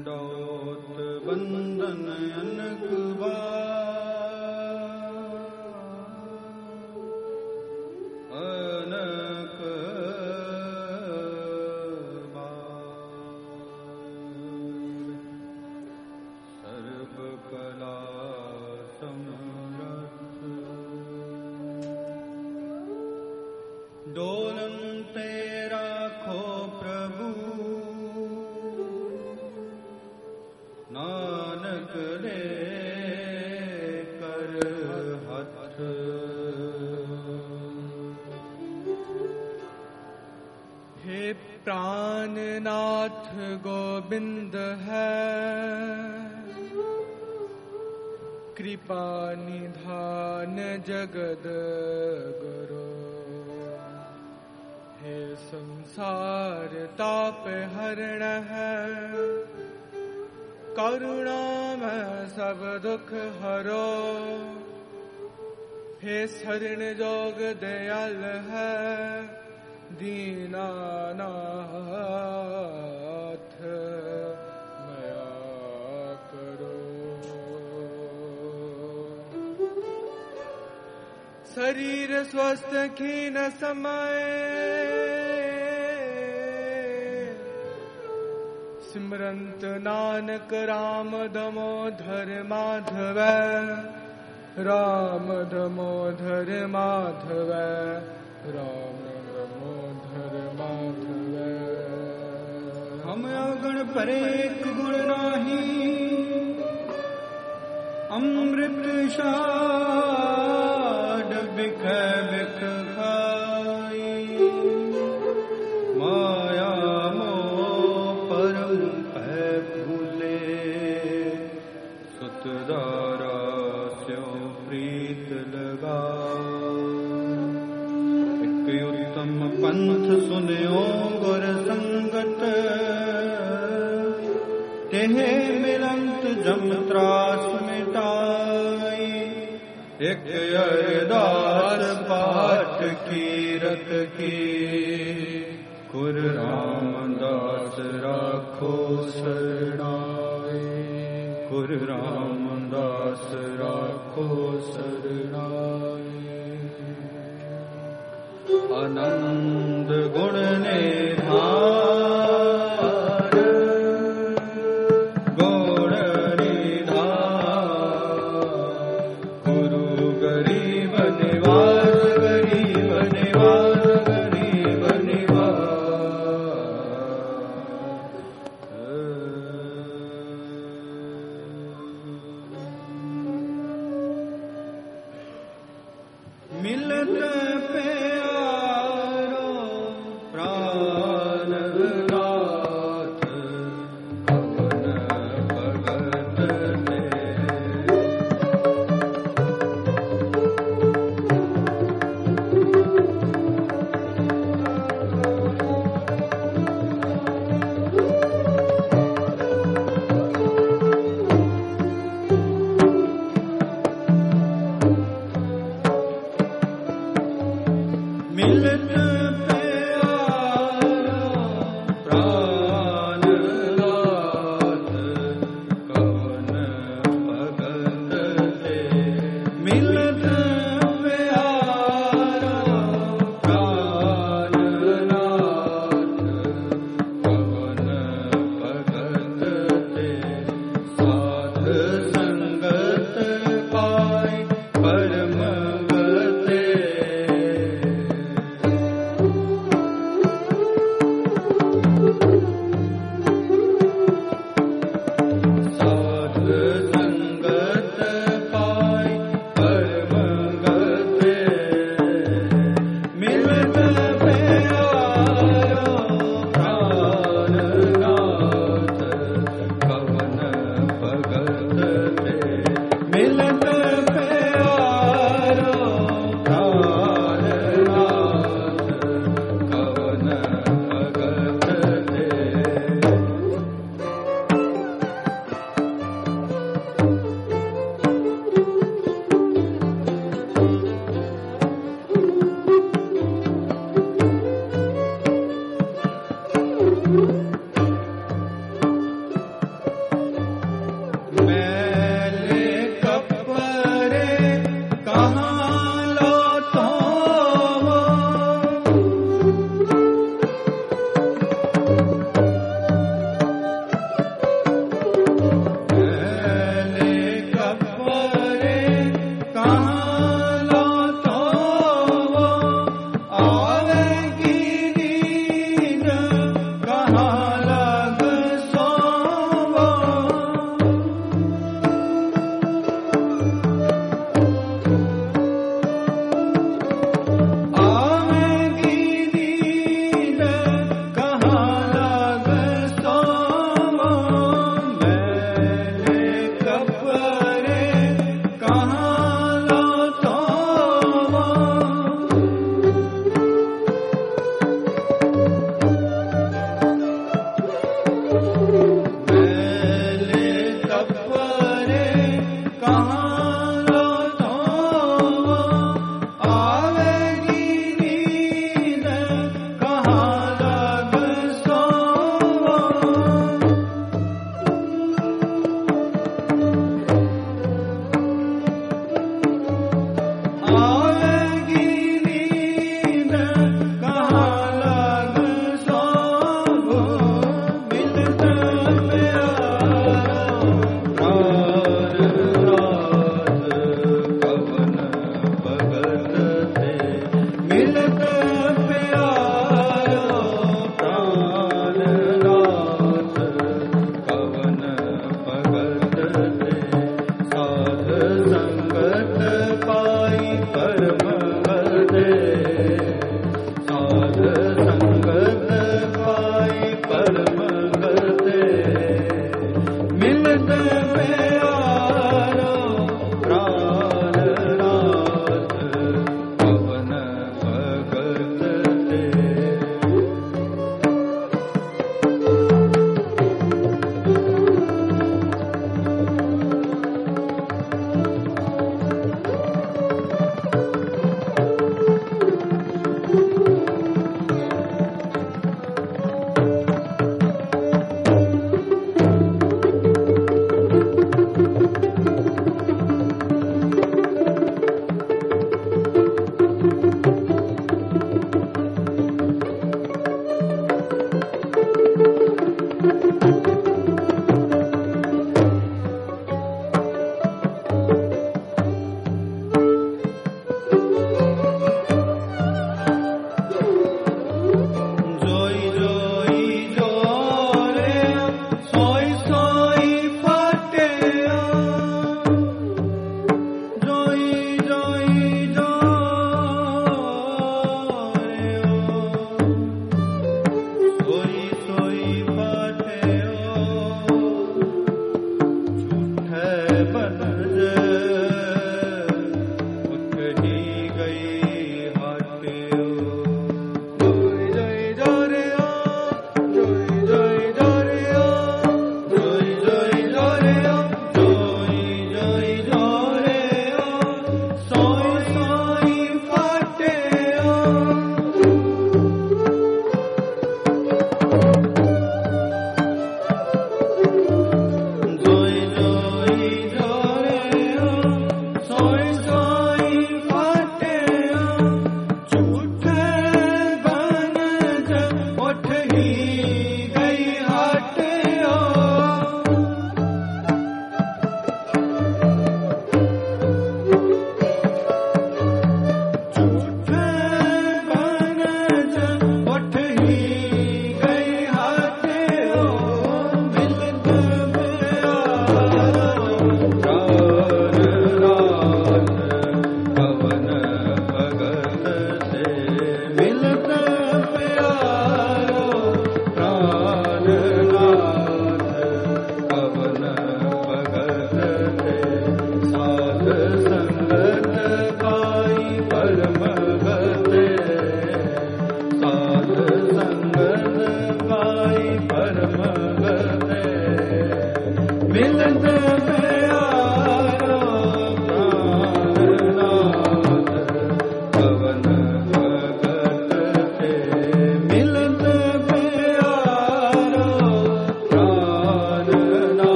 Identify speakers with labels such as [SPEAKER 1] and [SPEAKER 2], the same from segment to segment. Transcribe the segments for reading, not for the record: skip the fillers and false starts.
[SPEAKER 1] दंडोत बंदन अनक डोलनते राखो प्रभु नानक दे कर हथ।
[SPEAKER 2] हे प्राणनाथ गोविंद है कृपा निधान जगद गुरु। हे संसार ताप हरण है करुणा में सब दुख हरो। हे शरण जोग दयाल है दीनानाथ मया करो। शरीर स्वस्थ खीन समय सिमरंत नानक राम दामोदर माधव राम दामोदर माधव राम दामोदर माधव।
[SPEAKER 1] हम अवगुण परे एक गुण नाही अमृत शाड बिख बिख खाई। माया मोह परम पै भूले सुतदारा स्यों प्रीत लगाओ। एक उत्तम पंथ सुनियो गुर संगत तेहे मिलंत जम त्रास मिटाई। एक अरदास पाठ कीरत की गुर रामदास राखो शरणाई। गुर रामदास राखो शरणाई। आनंद गुण निधान गुण निधान गुरु गरीब निवास गरीब निवास गरीब निवास। मिलत प्यारो प्राणनाथ कवन भगत ने। मिलत प्यारो प्राणनाथ कवन भगत ते। मिलत प्यारो प्राणनाथ कवन भगत ते। साध संगत पाई परम गते।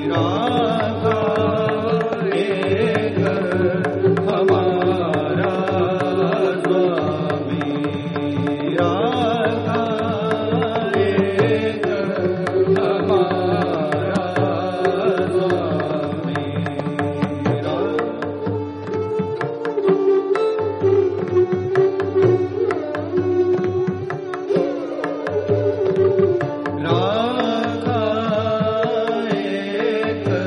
[SPEAKER 1] राखा एक हमारा स्वामी, राखा एक हमारा स्वामी, राखा एक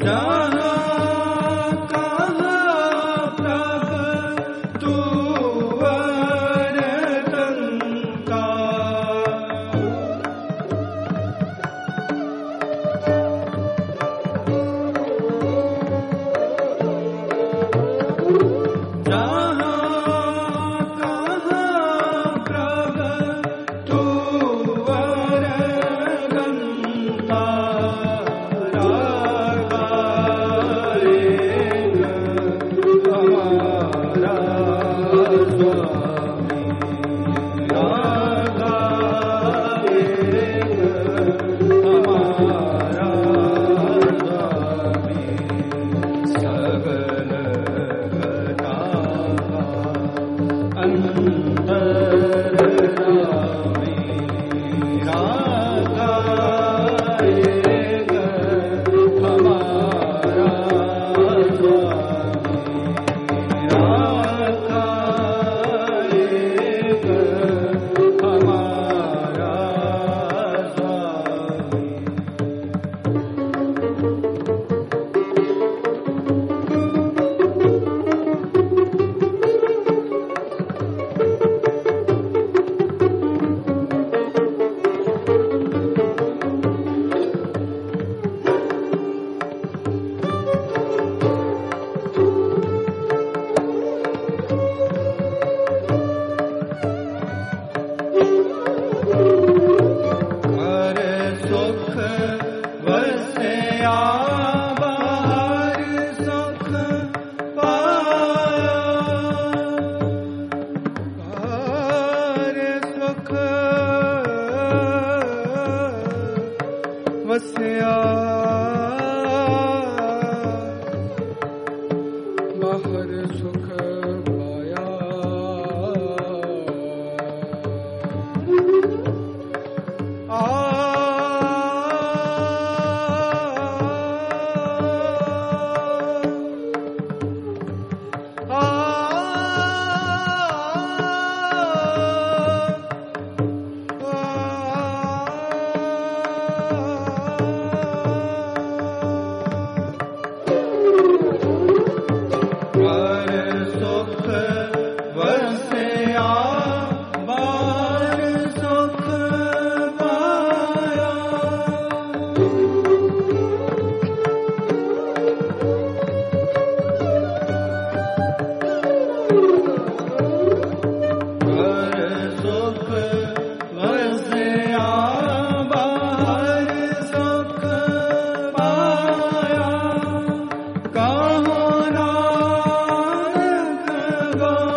[SPEAKER 2] वस्या बाहर सुख पाया।
[SPEAKER 1] Go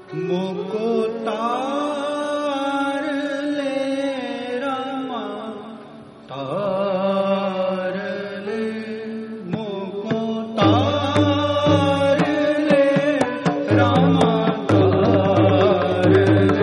[SPEAKER 1] मुको तार ले रामा तार ले मुको तार ले रामा तार ले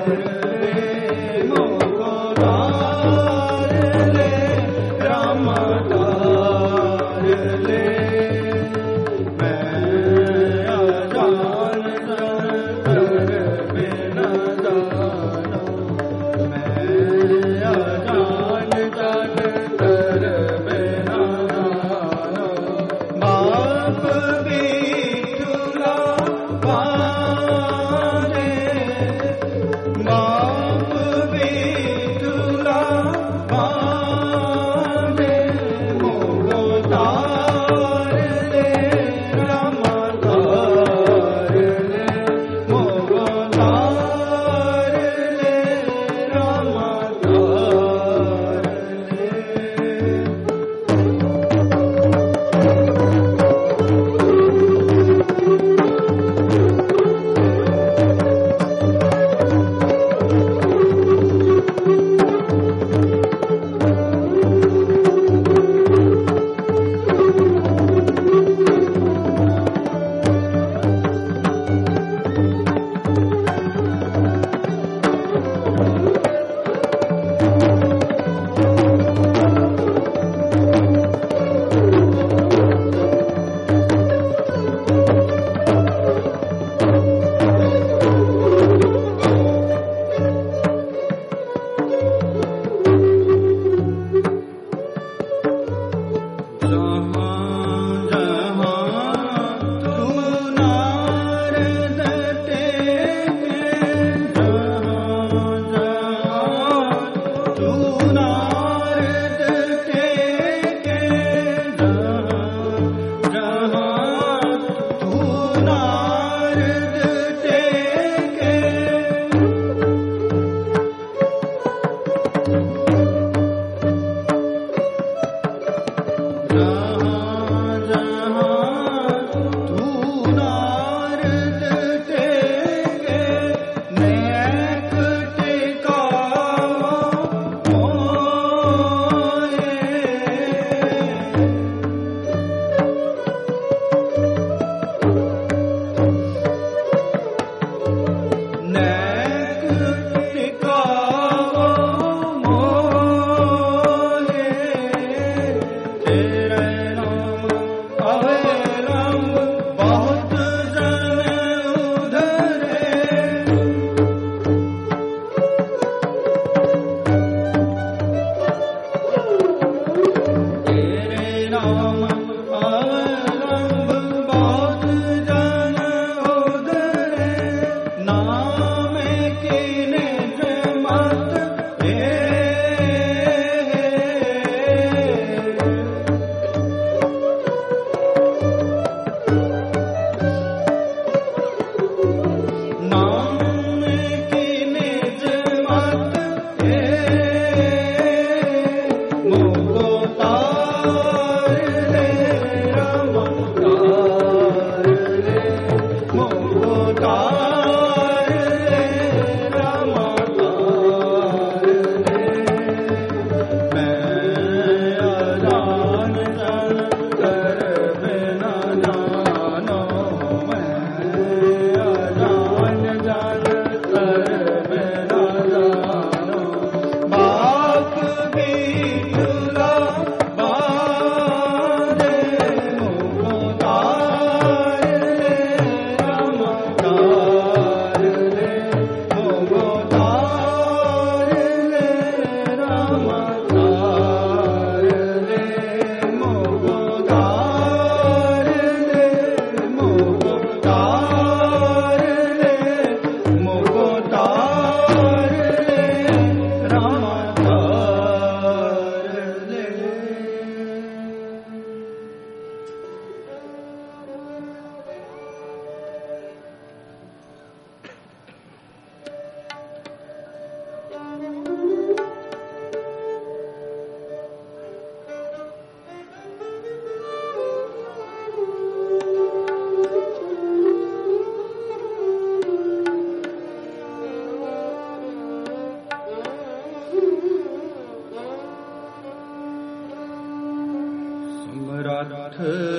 [SPEAKER 1] रथ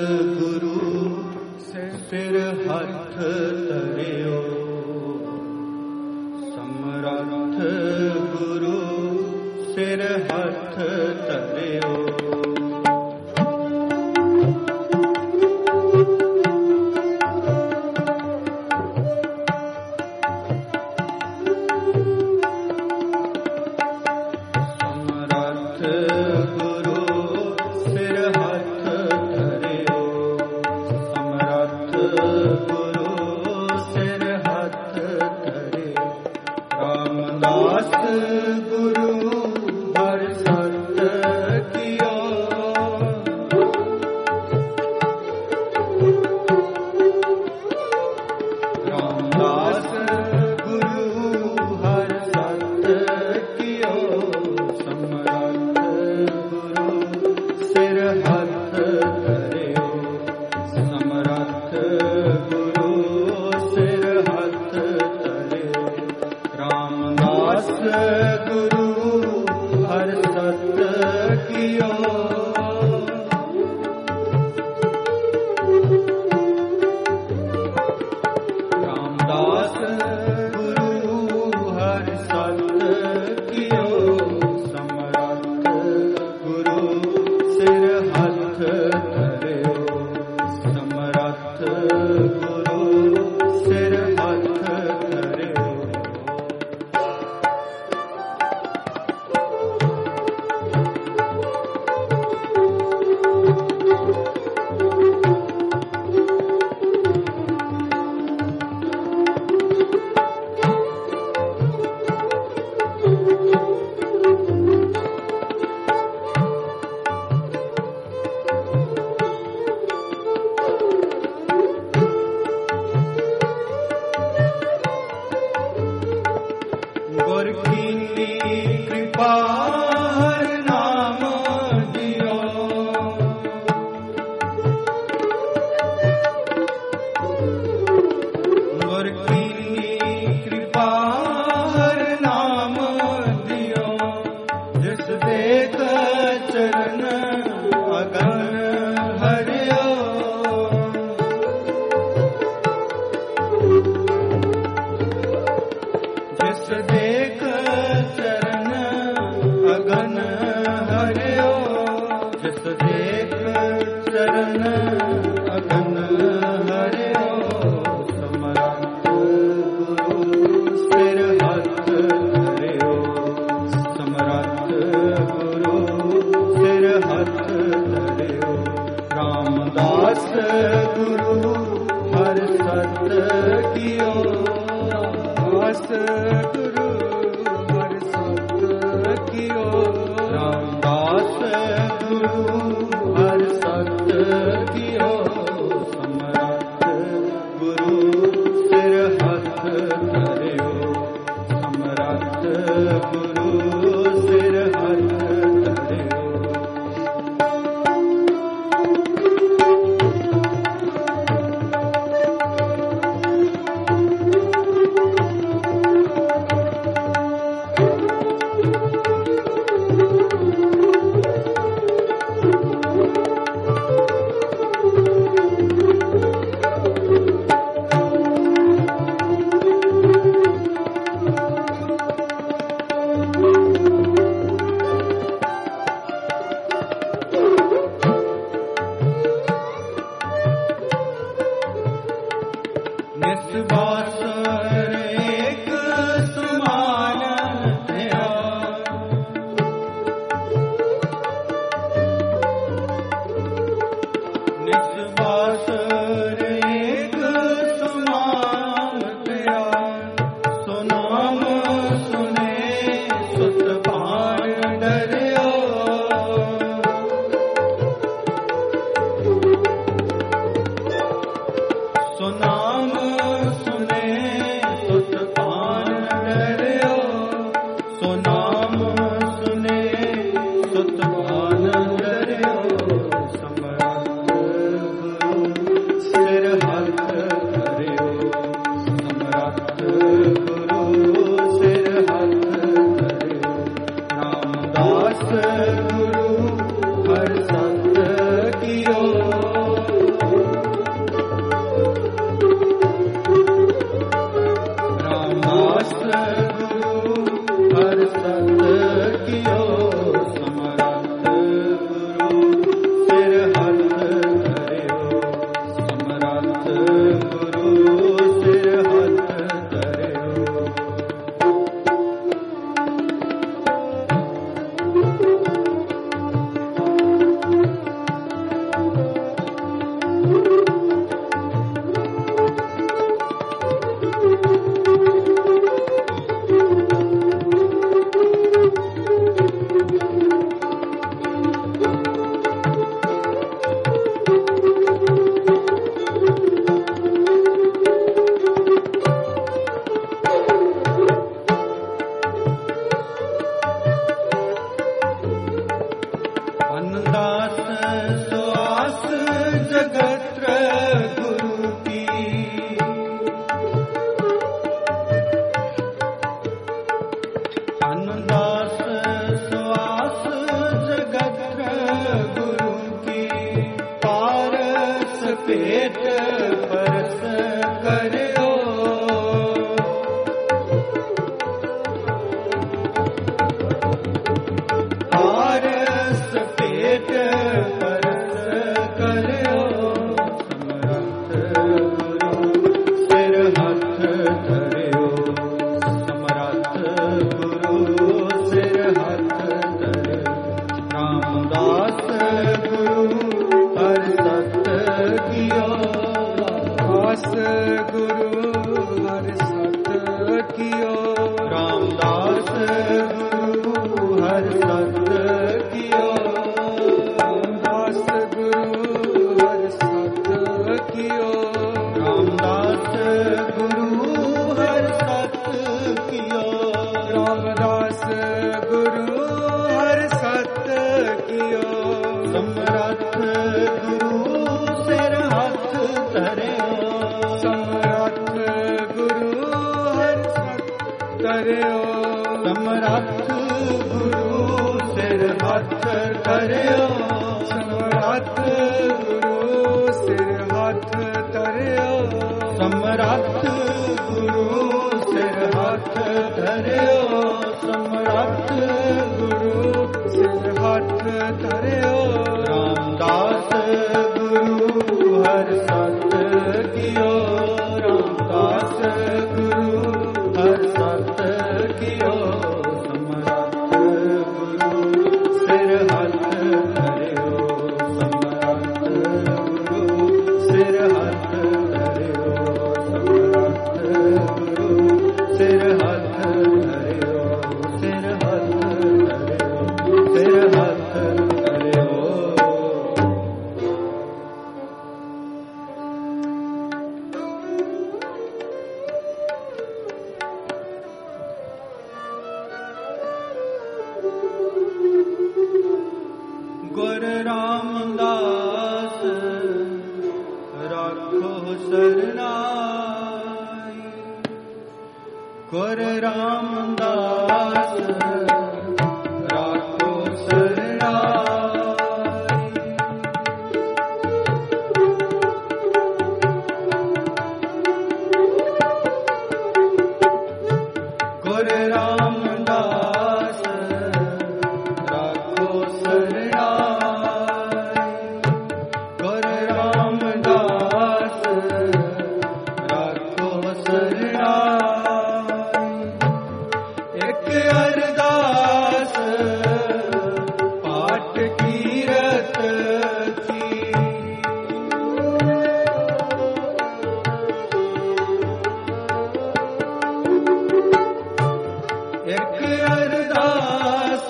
[SPEAKER 1] गुरु से सिर हथ तरियो समरथ सिर हथ धरियो। रामदास गुरु हर सत कियो। पेट परस करियो आरस पेट परस करियो समरथ गुरु सिर हाथ धरियो रामदास गुरु हर सत कियो दास गुरु हर सत कियो रामदास गुरु हर सत कियो रामदास गुरु हर सत कियो रामदास गुरु हर सत कियो रामदास गुरु हर सत कियो समरथ गुरु सिर हाथ धरियो समरथ गुरु हर सत धरियो समरथ गुरु सिर हाथ धरियो समरथ गुरु सिर हाथ धरियो समरथ गुरु सिर हाथ धरियो समरथ गुरु सिर हाथ धरियो रामदास गुरु हर सत कियो रामदास गुरु हर सत कियो समरथ गुरु सिर हाथ धरियो समरथ गुरु सिर हाथ धरियो समरथ गुरु सिर हाथ धरियो सिर हाथ धरियो सिर हाथ धरियो गुर रामदास राखो सरनाई गुर रामदास राखो सरनाई गुर रामदास राखो सरनाई गुर रामदास राखो सरनाई एक अरदास पाठ कीरत की एक अरदास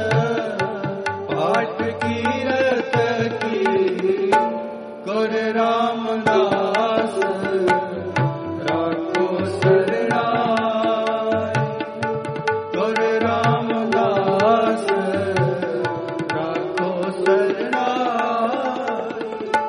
[SPEAKER 1] पाठ कीरत की गुर रामदास राखो सरनाई गुर रामदास राखो सरनाई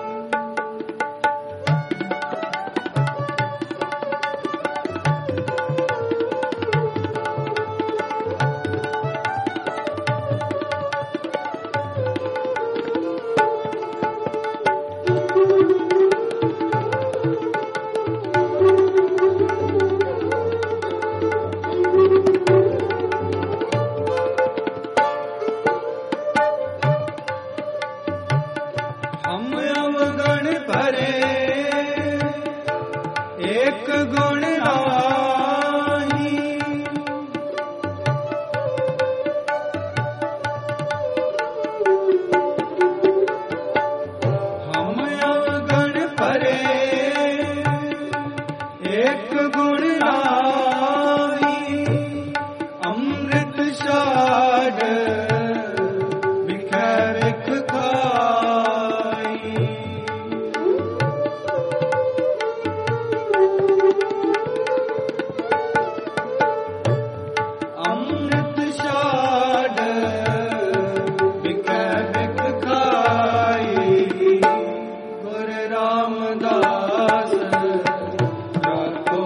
[SPEAKER 1] हम अवगण भरे एक गुण नाही हम अवगण भरे एक गुण नाही अमृत शाद बिखरिक खाई अमृत शाद बिखरिक खाई गुर रामदास राखो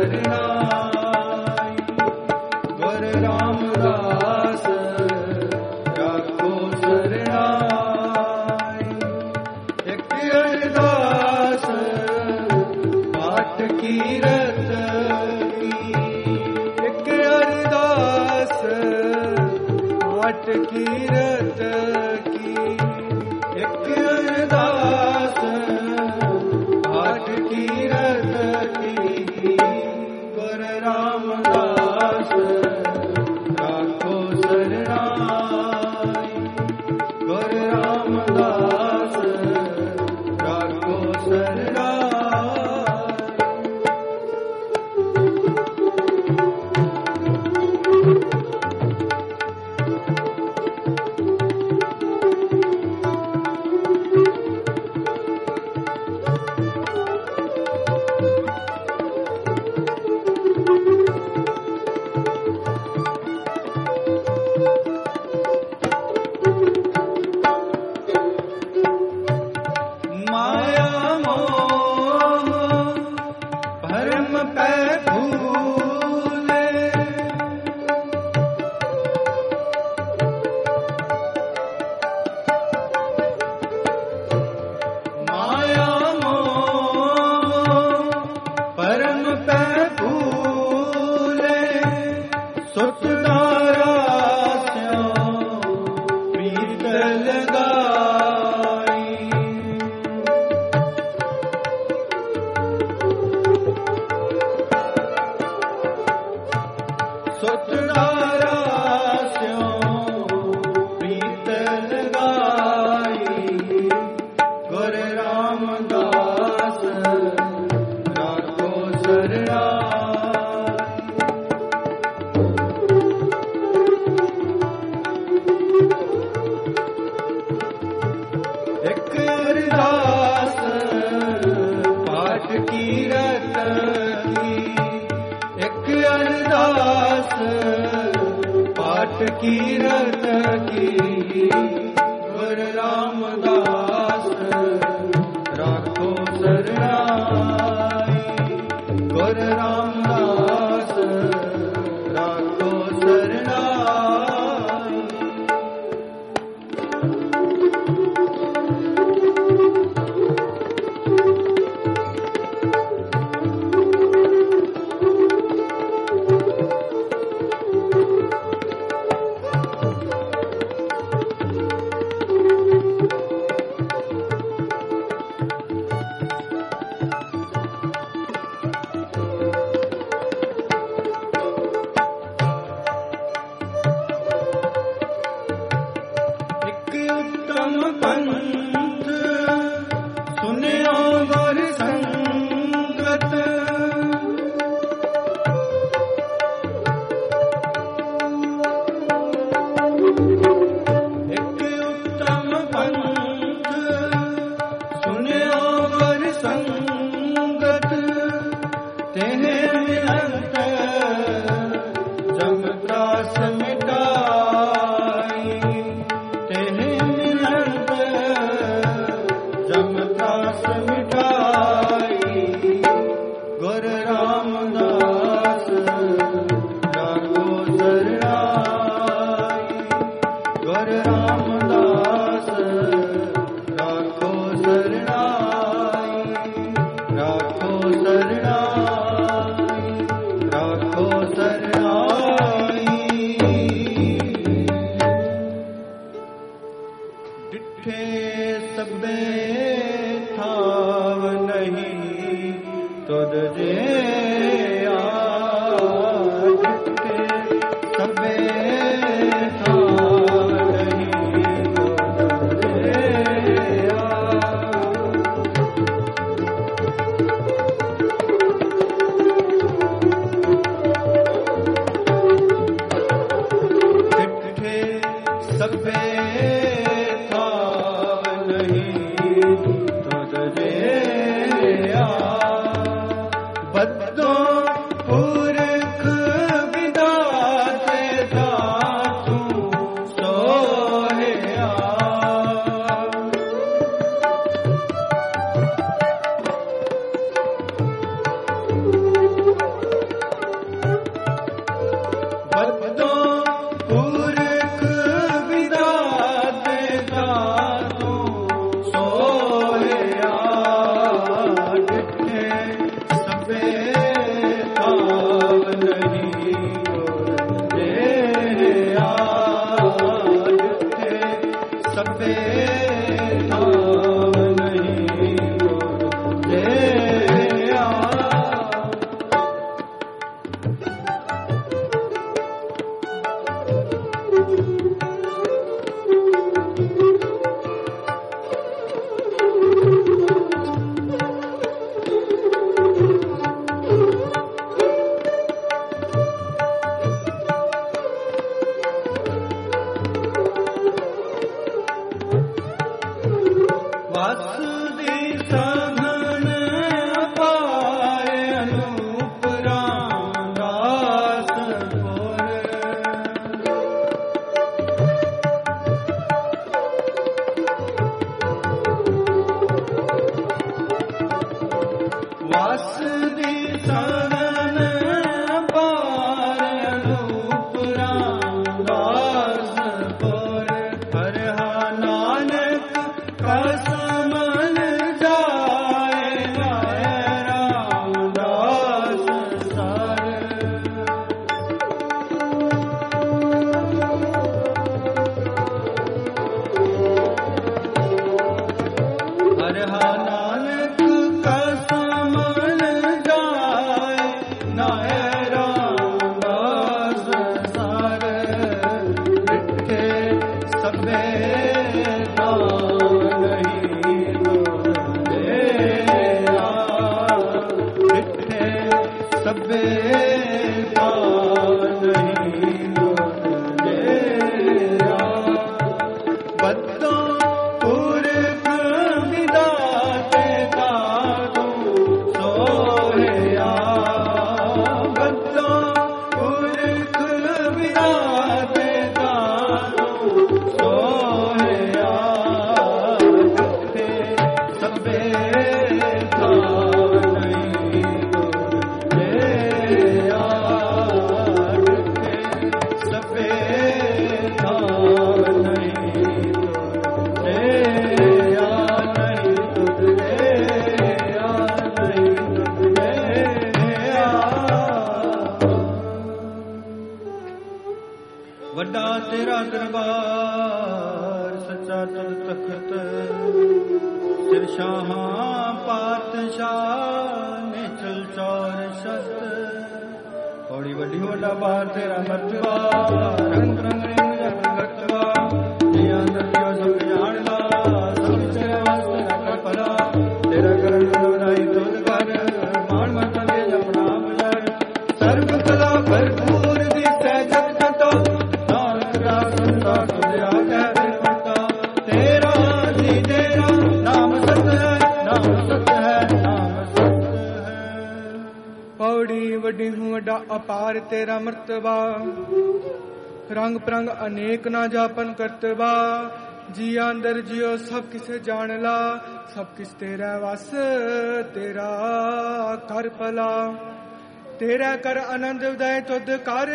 [SPEAKER 1] सरनाई गुर रामदास राखो सरनाई एक अरदास पाठ कीरत की एक अरदास पाठ कीरत की गुर रामदास राखो सरनाई गुर रामदास राखो सरनाई कीरत की गुर रामदास राखो सरनाई गुर रामदास राखो सरनाई पंथ सुनियो गुर संगत एक उत्तम पंथ सुनियो गुर संगत तेह मिलंत जम त्रास मिटाई तेह गुर रामदास राखो सरनाई गुर रामदास राखो सरनाई राखो सरनाई राखो सरनाई ਦਾਤੇ ਦਾਨੋ ਸੋਹਿਆ ਰੱਖੇ ਸਭੇ ਥਾਵ ਨਹੀਂ ਤੁਰੇ ਆ ਰੱਖੇ ਸਭੇ ਥਾਵ ਨਹੀਂ ਤੁਰੇ ਆ ਨਹੀਂ ਤੁਰੇ ਆ ਨਹੀਂ ਤੁਰੇ ਆ। ਵੱਡਾ ਤੇਰਾ ਦਰਬਾਰ ਸੱਚਾ ਤੁਧ ਤਖਤ ਸਿਰ ਸ਼ਾਹਾਂ ਪਾਤਸ਼ਾਹ ਨੇ ਚਲ ਚੌਰ ਸ਼ਤ ਬੜੀ ਵੱਡੀ ਵੱਡਾ ਬਾਰ ਤੇਰਾ ਮਰਤਬਾ ਰੰਗ ਰੰਗ ਰਿੰਗ ਜਗਤਵਾ ਜੀਆਂ ਦਰਿਓ ਸਭ ਜਾਣਦਾ ਸਭ ਤੇਰੇ ਵਾਸਤੇ ਰੱਖ ਭਲਾ ਤੇਰਾ ਕਰਨ ਵਧਾਈ ਤੁਧ ਕਰ ਮਾਣ ਮਤ ਦੇ ਜਪਣਾ ਬਜਾਰ ਸਰਬ ਕਲਾ ਭਰਪੂਰ ਦੀ ਸਹਿਜਤ ਤਤੋ ਨਾਨਕ ਦਾ ਸੰਤਾ ਤੁਝ ਆਗੈ ਬਿਰਪਤਾ ਤੇਰਾ ਜੀ ਤੇਰਾ ਨਾਮ ਸਤ ਹੈ ਨਾਮ ਸਤ ਹੈ ਨਾਮ ਸਤ ਹੈ।
[SPEAKER 2] ਪੌੜੀ ਵੱਡੀ ਹੂੰ ਵੱਡਾ ਅਪਾਰ ਤੇਰਾ ਮਰਤਬਾ ਰੰਗ ਪ੍ਰੰਗ ਅਨੇਕ ਨਾ ਜਾਪਨ ਕਰਤਬਾ ਜੀਆ ਅੰਦਰ ਜਿਉ ਸਭ ਕਿਸ ਜਾਣ ਲਾ ਸਭ ਕਿਸ ਤੇਰਾ ਵਸ ਤੇਰਾ ਕਰ ਭਲਾ ਤੇਰਾ ਕਰ ਆਨੰਦ ਉਦੈ ਤੁਧ ਕਰ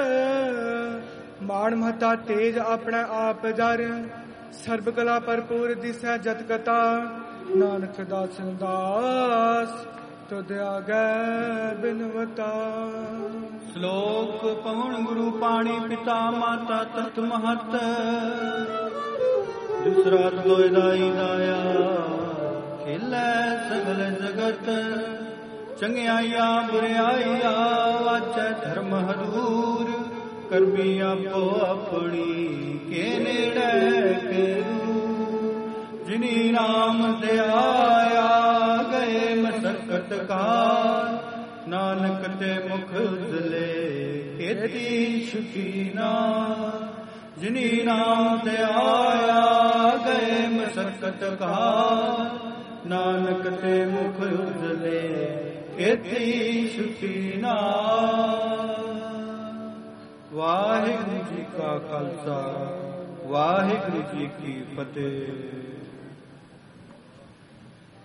[SPEAKER 2] ਮਾਣ ਮਹਤਾ ਤੇਜ ਆਪਣਾ ਆਪ ਜਰ ਸਰਬ ਕਲਾ ਭਰਪੂਰ ਦਿਸੈ ਜਤ ਕਤਾ ਨਾਨਕ ਦਾਸ ਦਾਸ ਤੁਧ ਆਗੈ ਬਿਨਵਤਾ।
[SPEAKER 1] ਸ਼ਲੋਕ ਪਵਨ ਗੁਰੂ ਪਾਣੀ ਪਿਤਾ ਮਾਤਾ ਤਤ ਮਹਤ ਦੂਸਰਾ ਦੋਇ ਦਾਈ ਦਾਇਆ ਖੇਲੇ ਸਗਲ ਜਗਤ ਚੰਗਿਆਈਆਂ ਬੁਰਿਆਈਆਂ ਵਾਚੈ ਧਰਮ ਹਦੂਰ ਕਰਮੀ ਆਪੋ ਆਪਣੀ ਕੇ ਨੇੜੇ ਕਰੂ ਜਿਨੀ ਨਾਮ ਤੇ ਆਇਆ ਗਏ ਮਸਕਤ ਕਾਰ ਨਾਨਕ ਤੇ ਮੁਖ ਉਜਲੇ ਕੀਤੀ ਸ਼ੁਕੀਨਾ ਜਿਨੀ ਨਾਮ ਤੇ ਆਇਆ ਗਏ ਮਸਕਤ ਕਾਰ ਨਾਨਕ ਤੇ ਮੁਖ ਉਜਲੇ ਕੀਤੀ ਸ਼ੁਕੀਨਾ। ਵਾਹਿਗੁਰੂ ਜੀ ਕਾ ਖਾਲਸਾ ਵਾਹਿਗੁਰੂ ਜੀ ਕੀ ਫਤਿਹ।